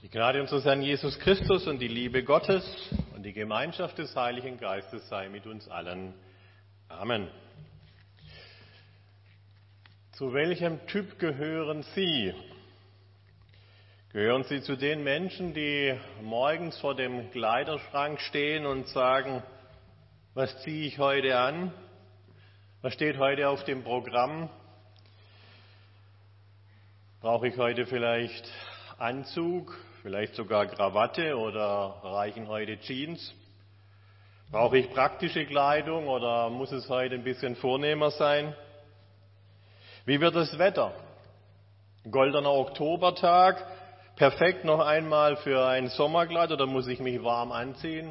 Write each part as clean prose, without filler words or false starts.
Die Gnade unseres Herrn Jesus Christus und die Liebe Gottes und die Gemeinschaft des Heiligen Geistes sei mit uns allen. Amen. Zu welchem Typ gehören Sie? Gehören Sie zu den Menschen, die morgens vor dem Kleiderschrank stehen und sagen, was ziehe ich heute an? Was steht heute auf dem Programm? Brauche ich heute vielleicht Anzug, vielleicht sogar Krawatte oder reichen heute Jeans? Brauche ich praktische Kleidung oder muss es heute ein bisschen vornehmer sein? Wie wird das Wetter? Goldener Oktobertag, perfekt noch einmal für ein Sommerkleid oder muss ich mich warm anziehen?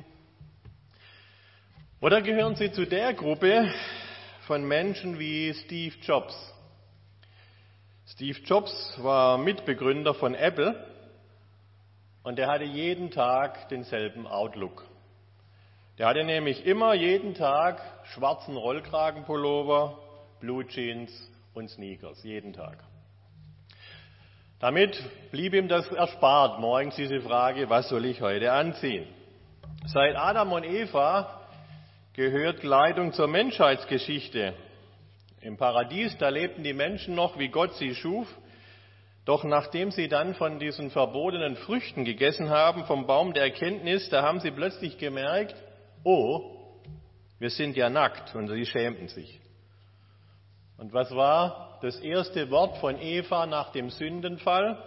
Oder gehören Sie zu der Gruppe von Menschen wie Steve Jobs? Steve Jobs war Mitbegründer von Apple und er hatte jeden Tag denselben Outlook. Der hatte nämlich immer jeden Tag schwarzen Rollkragenpullover, Blue Jeans und Sneakers, jeden Tag. Damit blieb ihm das erspart, morgens diese Frage, was soll ich heute anziehen? Seit Adam und Eva gehört Kleidung zur Menschheitsgeschichte. Im Paradies, da lebten die Menschen noch, wie Gott sie schuf. Doch nachdem sie dann von diesen verbotenen Früchten gegessen haben, vom Baum der Erkenntnis, da haben sie plötzlich gemerkt, oh, wir sind ja nackt, und sie schämten sich. Und was war das erste Wort von Eva nach dem Sündenfall?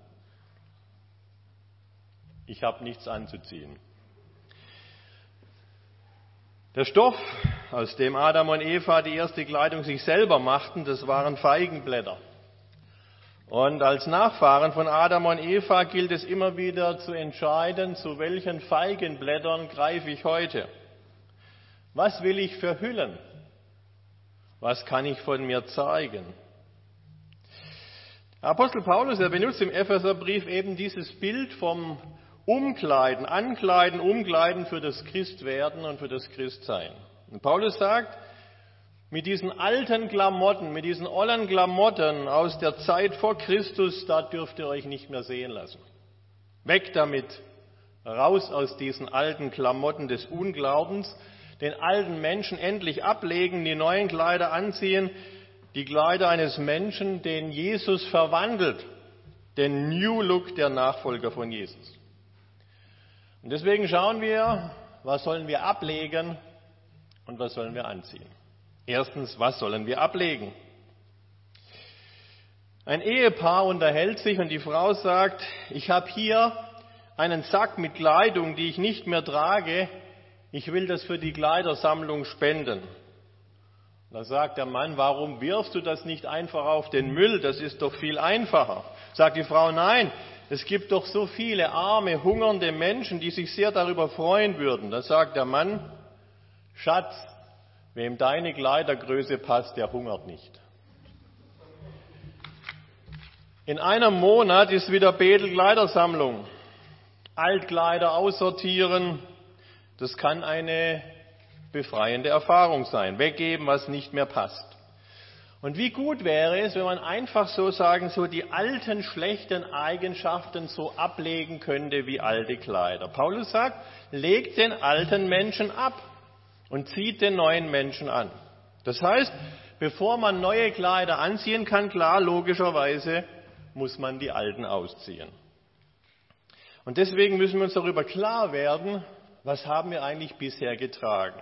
Ich habe nichts anzuziehen. Der Stoff, aus dem Adam und Eva die erste Kleidung sich selber machten, das waren Feigenblätter. Und als Nachfahren von Adam und Eva gilt es immer wieder zu entscheiden, zu welchen Feigenblättern greife ich heute. Was will ich verhüllen? Was kann ich von mir zeigen? Apostel Paulus, er benutzt im Epheserbrief eben dieses Bild vom Umkleiden, Ankleiden, Umkleiden für das Christwerden und für das Christsein. Und Paulus sagt, mit diesen alten Klamotten, mit diesen ollen Klamotten aus der Zeit vor Christus, da dürft ihr euch nicht mehr sehen lassen. Weg damit, raus aus diesen alten Klamotten des Unglaubens, den alten Menschen endlich ablegen, die neuen Kleider anziehen, die Kleider eines Menschen, den Jesus verwandelt, den New Look der Nachfolger von Jesus. Und deswegen schauen wir, was sollen wir ablegen und was sollen wir anziehen. Erstens, was sollen wir ablegen? Ein Ehepaar unterhält sich und die Frau sagt, ich habe hier einen Sack mit Kleidung, die ich nicht mehr trage, ich will das für die Kleidersammlung spenden. Da sagt der Mann, warum wirfst du das nicht einfach auf den Müll, das ist doch viel einfacher. Sagt die Frau, nein, es gibt doch so viele arme, hungernde Menschen, die sich sehr darüber freuen würden. Da sagt der Mann, Schatz, wem deine Kleidergröße passt, der hungert nicht. In einem Monat ist wieder Bethel-Kleidersammlung. Altkleider aussortieren, das kann eine befreiende Erfahrung sein. Weggeben, was nicht mehr passt. Und wie gut wäre es, wenn man einfach so die alten schlechten Eigenschaften so ablegen könnte wie alte Kleider. Paulus sagt, legt den alten Menschen ab und zieht den neuen Menschen an. Das heißt, bevor man neue Kleider anziehen kann, klar, logischerweise muss man die alten ausziehen. Und deswegen müssen wir uns darüber klar werden, was haben wir eigentlich bisher getragen.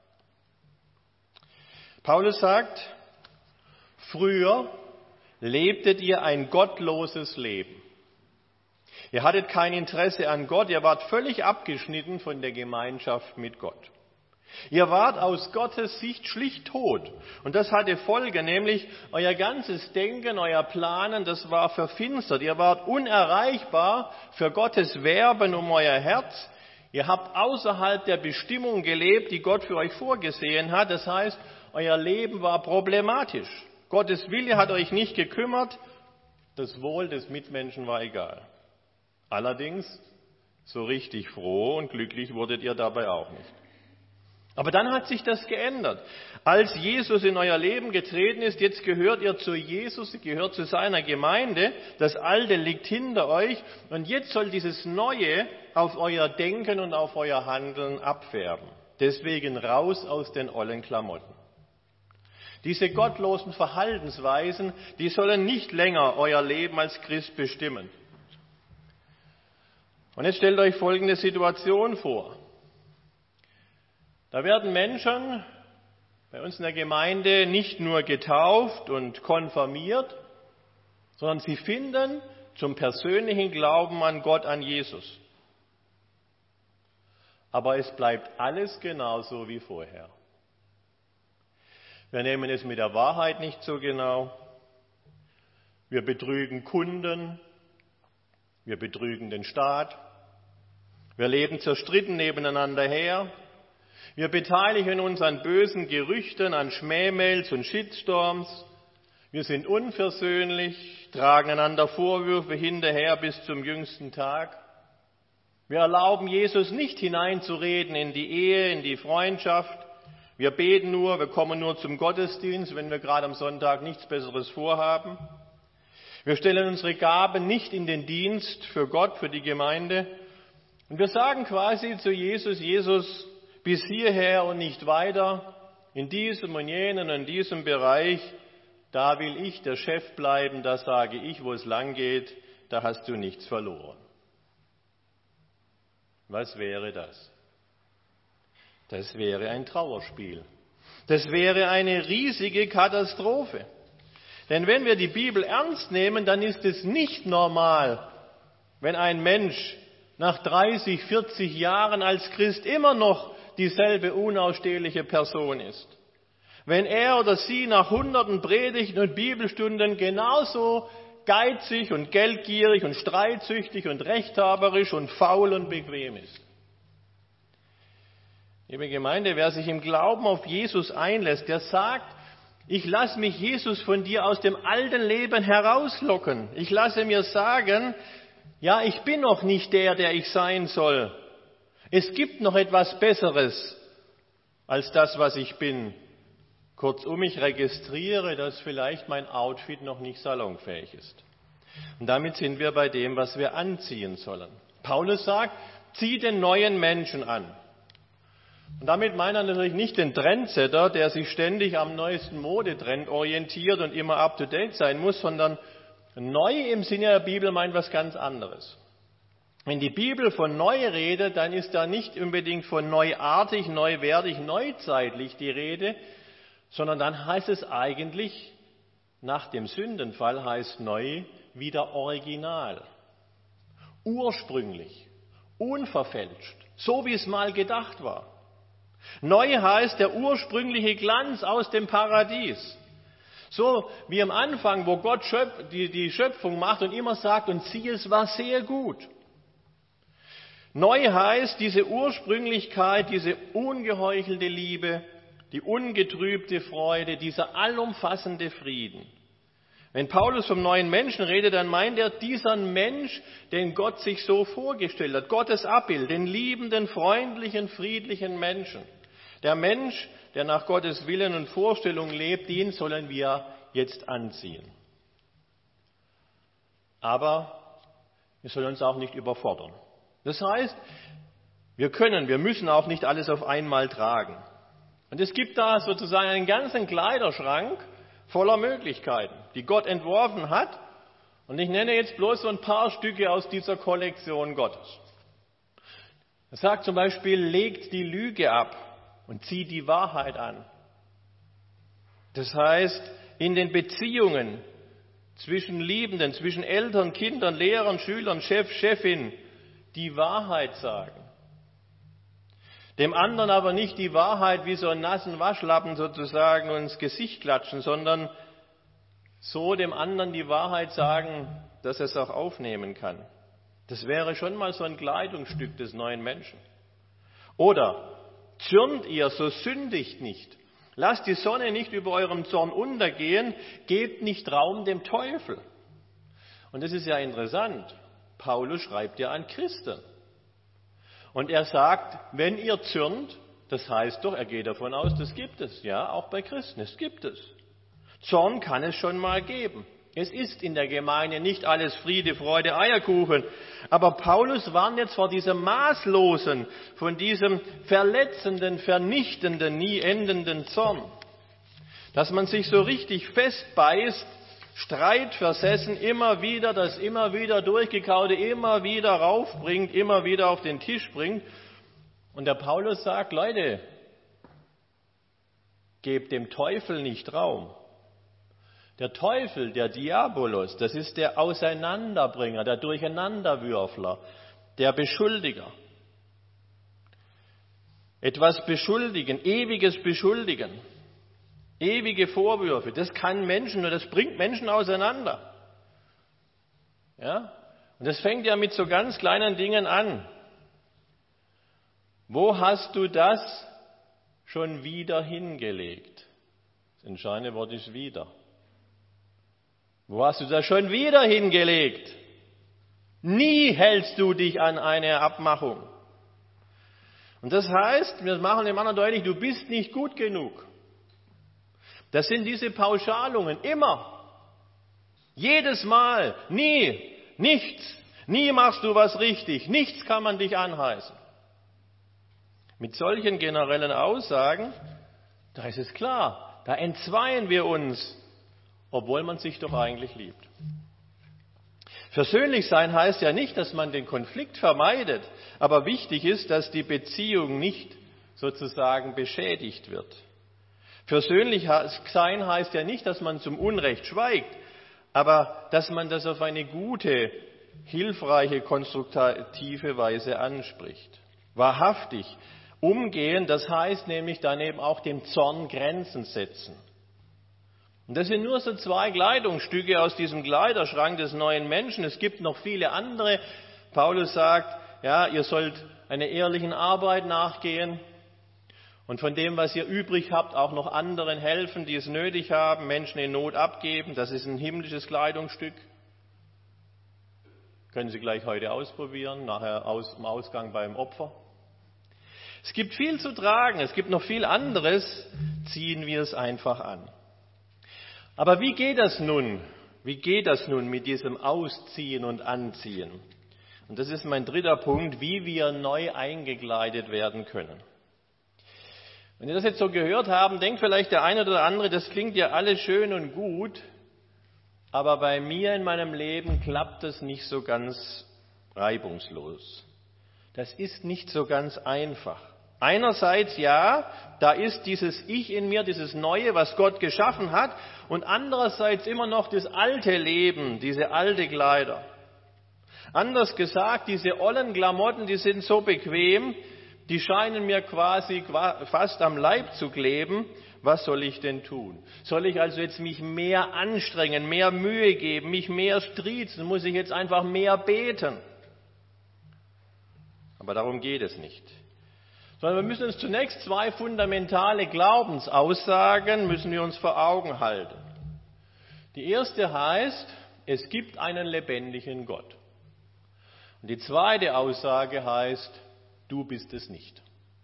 Paulus sagt, früher lebtet ihr ein gottloses Leben. Ihr hattet kein Interesse an Gott, ihr wart völlig abgeschnitten von der Gemeinschaft mit Gott. Ihr wart aus Gottes Sicht schlicht tot. Und das hatte Folge, nämlich euer ganzes Denken, euer Planen, das war verfinstert. Ihr wart unerreichbar für Gottes Werben um euer Herz. Ihr habt außerhalb der Bestimmung gelebt, die Gott für euch vorgesehen hat. Das heißt, euer Leben war problematisch. Gottes Wille hat euch nicht gekümmert. Das Wohl des Mitmenschen war egal. Allerdings, so richtig froh und glücklich wurdet ihr dabei auch nicht. Aber dann hat sich das geändert. Als Jesus in euer Leben getreten ist, jetzt gehört ihr zu Jesus, ihr gehört zu seiner Gemeinde, das Alte liegt hinter euch und jetzt soll dieses Neue auf euer Denken und auf euer Handeln abfärben. Deswegen raus aus den ollen Klamotten. Diese gottlosen Verhaltensweisen, die sollen nicht länger euer Leben als Christ bestimmen. Und jetzt stellt euch folgende Situation vor. Da werden Menschen bei uns in der Gemeinde nicht nur getauft und konfirmiert, sondern sie finden zum persönlichen Glauben an Gott, an Jesus. Aber es bleibt alles genauso wie vorher. Wir nehmen es mit der Wahrheit nicht so genau. Wir betrügen Kunden. Wir betrügen den Staat. Wir leben zerstritten nebeneinander her. Wir beteiligen uns an bösen Gerüchten, an Schmähmails und Shitstorms. Wir sind unversöhnlich, tragen einander Vorwürfe hinterher bis zum jüngsten Tag. Wir erlauben Jesus nicht hineinzureden in die Ehe, in die Freundschaft. Wir beten nur, wir kommen nur zum Gottesdienst, wenn wir gerade am Sonntag nichts Besseres vorhaben. Wir stellen unsere Gaben nicht in den Dienst für Gott, für die Gemeinde. Und wir sagen quasi zu Jesus, Jesus, bis hierher und nicht weiter, in diesem und jenen und diesem Bereich, da will ich der Chef bleiben, da sage ich, wo es lang geht, da hast du nichts verloren. Was wäre das? Das wäre ein Trauerspiel. Das wäre eine riesige Katastrophe. Denn wenn wir die Bibel ernst nehmen, dann ist es nicht normal, wenn ein Mensch nach 30, 40 Jahren als Christ immer noch dieselbe unausstehliche Person ist. Wenn er oder sie nach hunderten Predigten und Bibelstunden genauso geizig und geldgierig und streitsüchtig und rechthaberisch und faul und bequem ist. Liebe Gemeinde, wer sich im Glauben auf Jesus einlässt, der sagt, ich lasse mich, Jesus, von dir aus dem alten Leben herauslocken. Ich lasse mir sagen, ja, ich bin noch nicht der ich sein soll. Es gibt noch etwas Besseres als das, was ich bin. Kurzum, ich registriere, dass vielleicht mein Outfit noch nicht salonfähig ist. Und damit sind wir bei dem, was wir anziehen sollen. Paulus sagt, zieh den neuen Menschen an. Und damit meint er natürlich nicht den Trendsetter, der sich ständig am neuesten Modetrend orientiert und immer up-to-date sein muss, sondern neu im Sinne der Bibel meint was ganz anderes. Wenn die Bibel von neu redet, dann ist da nicht unbedingt von neuartig, neuwertig, neuzeitlich die Rede, sondern dann heißt es eigentlich, nach dem Sündenfall heißt neu wieder original, ursprünglich, unverfälscht, so wie es mal gedacht war. Neu heißt der ursprüngliche Glanz aus dem Paradies. So wie am Anfang, wo Gott die Schöpfung macht und immer sagt, und siehe, es war sehr gut. Neu heißt diese Ursprünglichkeit, diese ungeheuchelte Liebe, die ungetrübte Freude, dieser allumfassende Frieden. Wenn Paulus vom neuen Menschen redet, dann meint er diesen Mensch, den Gott sich so vorgestellt hat, Gottes Abbild, den liebenden, freundlichen, friedlichen Menschen. Der Mensch, der nach Gottes Willen und Vorstellung lebt, den sollen wir jetzt anziehen. Aber wir sollen uns auch nicht überfordern. Das heißt, wir müssen auch nicht alles auf einmal tragen. Und es gibt da sozusagen einen ganzen Kleiderschrank voller Möglichkeiten, die Gott entworfen hat. Und ich nenne jetzt bloß so ein paar Stücke aus dieser Kollektion Gottes. Er sagt zum Beispiel, legt die Lüge ab und zieht die Wahrheit an. Das heißt, in den Beziehungen zwischen Liebenden, zwischen Eltern, Kindern, Lehrern, Schülern, Chef, Chefin, die Wahrheit sagen. Dem anderen aber nicht die Wahrheit wie so einen nassen Waschlappen sozusagen ins Gesicht klatschen, sondern so dem anderen die Wahrheit sagen, dass er es auch aufnehmen kann. Das wäre schon mal so ein Kleidungsstück des neuen Menschen. Oder zürnt ihr, so sündigt nicht. Lasst die Sonne nicht über eurem Zorn untergehen, gebt nicht Raum dem Teufel. Und das ist ja interessant. Paulus schreibt ja an Christen. Und er sagt, wenn ihr zürnt, Das heißt doch, er geht davon aus, das gibt es. Ja, auch bei Christen, es gibt es. Zorn kann es schon mal geben. Es ist in der Gemeinde nicht alles Friede, Freude, Eierkuchen. Aber Paulus warnt jetzt vor diesem maßlosen, von diesem verletzenden, vernichtenden, nie endenden Zorn. Dass man sich so richtig festbeißt, streitversessen, immer wieder das immer wieder durchgekaute, immer wieder raufbringt, immer wieder auf den Tisch bringt. Und der Paulus sagt, Leute, gebt dem Teufel nicht Raum. Der Teufel, der Diabolos, das ist der Auseinanderbringer, der Durcheinanderwürfler, der Beschuldiger. Etwas beschuldigen, ewiges Beschuldigen, ewige Vorwürfe, das kann Menschen und das bringt Menschen auseinander. Ja? Und das fängt ja mit so ganz kleinen Dingen an. Wo hast du das schon wieder hingelegt? Das entscheidende Wort ist wieder. Wo hast du das schon wieder hingelegt? Nie hältst du dich an eine Abmachung. Und das heißt, wir machen dem anderen deutlich, du bist nicht gut genug. Das sind diese Pauschalungen, immer. Jedes Mal, nie, nichts. Nie machst du was richtig, nichts kann man dich anheißen. Mit solchen generellen Aussagen, da ist es klar, da entzweien wir uns, obwohl man sich doch eigentlich liebt. Versöhnlich sein heißt ja nicht, dass man den Konflikt vermeidet, aber wichtig ist, dass die Beziehung nicht sozusagen beschädigt wird. Versöhnlich sein heißt ja nicht, dass man zum Unrecht schweigt, aber dass man das auf eine gute, hilfreiche, konstruktive Weise anspricht. Wahrhaftig umgehen, das heißt nämlich dann eben auch dem Zorn Grenzen setzen. Und das sind nur so 2 Kleidungsstücke aus diesem Kleiderschrank des neuen Menschen. Es gibt noch viele andere. Paulus sagt, ja, ihr sollt einer ehrlichen Arbeit nachgehen und von dem, was ihr übrig habt, auch noch anderen helfen, die es nötig haben, Menschen in Not abgeben. Das ist ein himmlisches Kleidungsstück. Können Sie gleich heute ausprobieren, nachher im Ausgang beim Opfer. Es gibt viel zu tragen, es gibt noch viel anderes, ziehen wir es einfach an. Aber wie geht das nun? Wie geht das nun mit diesem Ausziehen und Anziehen? Und das ist mein 3. Punkt, wie wir neu eingekleidet werden können. Wenn Sie das jetzt so gehört haben, denkt vielleicht der eine oder andere, das klingt ja alles schön und gut, aber bei mir in meinem Leben klappt das nicht so ganz reibungslos. Das ist nicht so ganz einfach. Einerseits ja, da ist dieses Ich in mir, dieses Neue, was Gott geschaffen hat, und andererseits immer noch das alte Leben, diese alte Kleider. Anders gesagt, diese ollen Klamotten, die sind so bequem, die scheinen mir quasi fast am Leib zu kleben. Was soll ich denn tun? Soll ich also jetzt mich mehr anstrengen, mehr Mühe geben, mich mehr striezen? Muss ich jetzt einfach mehr beten? Aber darum geht es nicht. Sondern wir müssen uns zunächst 2 fundamentale Glaubensaussagen müssen wir uns vor Augen halten. Die erste heißt, es gibt einen lebendigen Gott. Und die zweite Aussage heißt, du bist es nicht.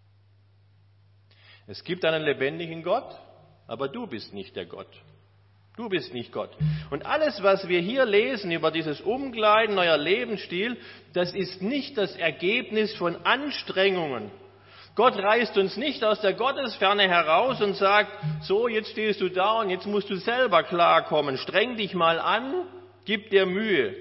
Es gibt einen lebendigen Gott, aber du bist nicht der Gott. Du bist nicht Gott. Und alles, was wir hier lesen über dieses Umkleiden, neuer Lebensstil, das ist nicht das Ergebnis von Anstrengungen. Gott reißt uns nicht aus der Gottesferne heraus und sagt, so, jetzt stehst du da und jetzt musst du selber klarkommen. Streng dich mal an, gib dir Mühe.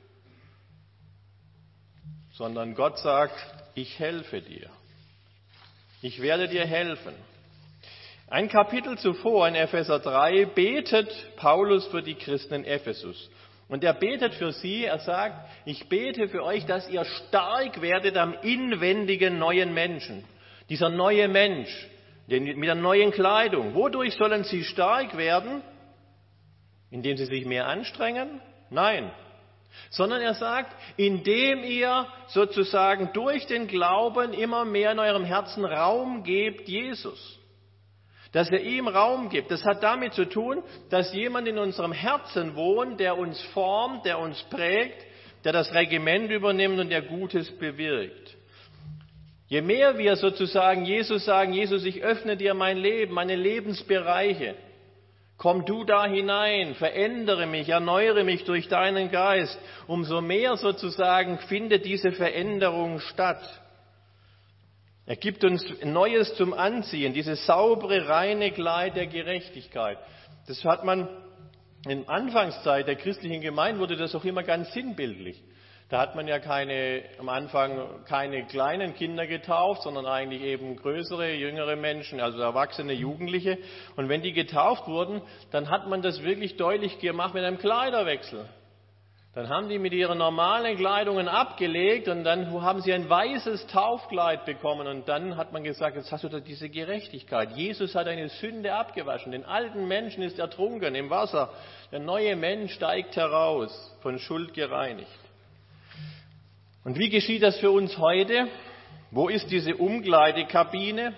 Sondern Gott sagt, ich helfe dir. Ich werde dir helfen. Ein Kapitel zuvor in Epheser 3 betet Paulus für die Christen in Ephesus. Und er betet für sie, er sagt, ich bete für euch, dass ihr stark werdet am inwendigen neuen Menschen. Dieser neue Mensch, mit der neuen Kleidung. Wodurch sollen sie stark werden? Indem sie sich mehr anstrengen? Nein. Sondern er sagt, indem ihr sozusagen durch den Glauben immer mehr in eurem Herzen Raum gebt Jesus. Dass ihr ihm Raum gibt. Das hat damit zu tun, dass jemand in unserem Herzen wohnt, der uns formt, der uns prägt, der das Regiment übernimmt und der Gutes bewirkt. Je mehr wir sozusagen Jesus sagen, Jesus, ich öffne dir mein Leben, meine Lebensbereiche, komm du da hinein, verändere mich, erneuere mich durch deinen Geist, umso mehr sozusagen findet diese Veränderung statt. Er gibt uns Neues zum Anziehen, dieses saubere, reine Kleid der Gerechtigkeit. Das hat man in der Anfangszeit der christlichen Gemeinde, wurde das auch immer ganz sinnbildlich. Da hat man ja am Anfang keine kleinen Kinder getauft, sondern eigentlich eben größere, jüngere Menschen, also erwachsene Jugendliche. Und wenn die getauft wurden, dann hat man das wirklich deutlich gemacht mit einem Kleiderwechsel. Dann haben die mit ihren normalen Kleidungen abgelegt und dann haben sie ein weißes Taufkleid bekommen. Und dann hat man gesagt, jetzt hast du da diese Gerechtigkeit. Jesus hat eine Sünde abgewaschen. Den alten Menschen ist ertrunken im Wasser. Der neue Mensch steigt heraus, von Schuld gereinigt. Und wie geschieht das für uns heute? Wo ist diese Umkleidekabine?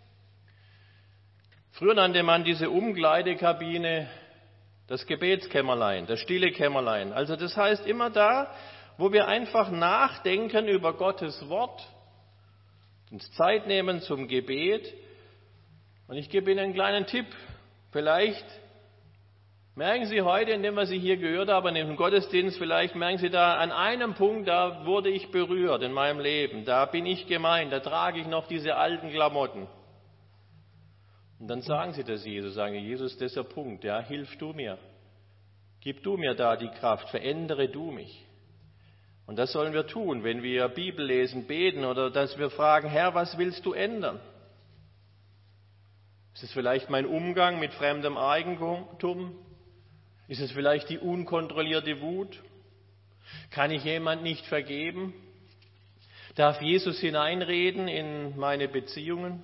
Früher nannte man diese Umkleidekabine das Gebetskämmerlein, das stille Kämmerlein. Also das heißt immer da, wo wir einfach nachdenken über Gottes Wort, uns Zeit nehmen zum Gebet. Und ich gebe Ihnen einen kleinen Tipp. Vielleicht merken Sie heute, indem wir Sie hier gehört haben, in dem Gottesdienst, vielleicht merken Sie da an einem Punkt, da wurde ich berührt in meinem Leben. Da bin ich gemeint, da trage ich noch diese alten Klamotten. Und dann sagen Sie das Jesus, sagen Jesus, das ist der Punkt, ja, hilf du mir. Gib du mir da die Kraft, verändere du mich. Und das sollen wir tun, wenn wir Bibel lesen, beten oder dass wir fragen, Herr, was willst du ändern? Ist es vielleicht mein Umgang mit fremdem Eigentum? Ist es vielleicht die unkontrollierte Wut? Kann ich jemand nicht vergeben? Darf Jesus hineinreden in meine Beziehungen?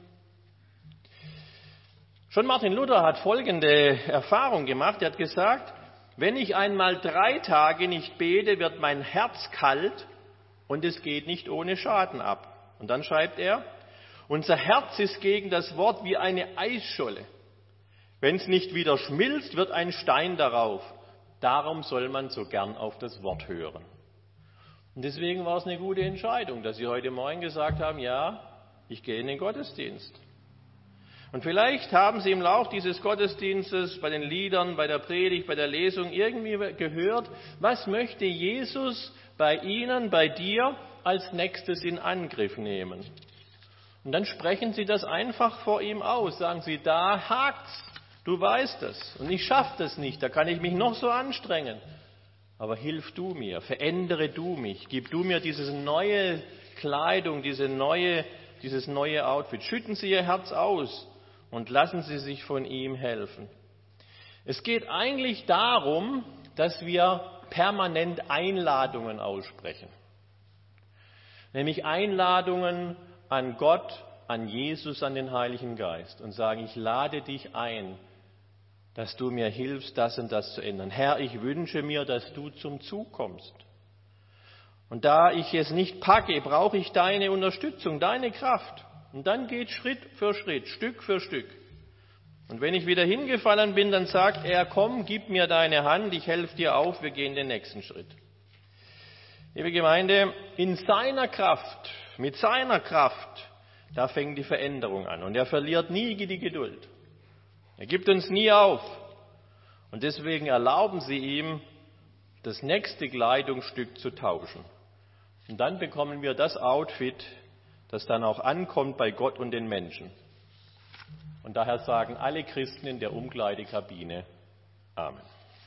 Schon Martin Luther hat folgende Erfahrung gemacht. Er hat gesagt, wenn ich einmal 3 Tage nicht bete, wird mein Herz kalt und es geht nicht ohne Schaden ab. Und dann schreibt er, unser Herz ist gegen das Wort wie eine Eisscholle. Wenn es nicht wieder schmilzt, wird ein Stein darauf. Darum soll man so gern auf das Wort hören. Und deswegen war es eine gute Entscheidung, dass Sie heute Morgen gesagt haben, ja, ich gehe in den Gottesdienst. Und vielleicht haben Sie im Lauf dieses Gottesdienstes, bei den Liedern, bei der Predigt, bei der Lesung irgendwie gehört, was möchte Jesus bei Ihnen, bei dir als nächstes in Angriff nehmen. Und dann sprechen Sie das einfach vor ihm aus. Sagen Sie, da hakt's. Du weißt es. Und ich schaffe das nicht. Da kann ich mich noch so anstrengen. Aber hilf du mir. Verändere du mich. Gib du mir diese neue Kleidung, dieses neue Outfit. Schütten Sie Ihr Herz aus und lassen Sie sich von ihm helfen. Es geht eigentlich darum, dass wir permanent Einladungen aussprechen. Nämlich Einladungen an Gott, an Jesus, an den Heiligen Geist und sagen, ich lade dich ein, dass du mir hilfst, das und das zu ändern. Herr, ich wünsche mir, dass du zum Zug kommst. Und da ich es nicht packe, brauche ich deine Unterstützung, deine Kraft. Und dann geht Schritt für Schritt, Stück für Stück. Und wenn ich wieder hingefallen bin, dann sagt er, komm, gib mir deine Hand, ich helfe dir auf, wir gehen den nächsten Schritt. Liebe Gemeinde, in seiner Kraft, mit seiner Kraft, da fängt die Veränderung an. Und er verliert nie die Geduld. Er gibt uns nie auf. Und deswegen erlauben Sie ihm, das nächste Kleidungsstück zu tauschen. Und dann bekommen wir das Outfit, das dann auch ankommt bei Gott und den Menschen. Und daher sagen alle Christen in der Umkleidekabine Amen.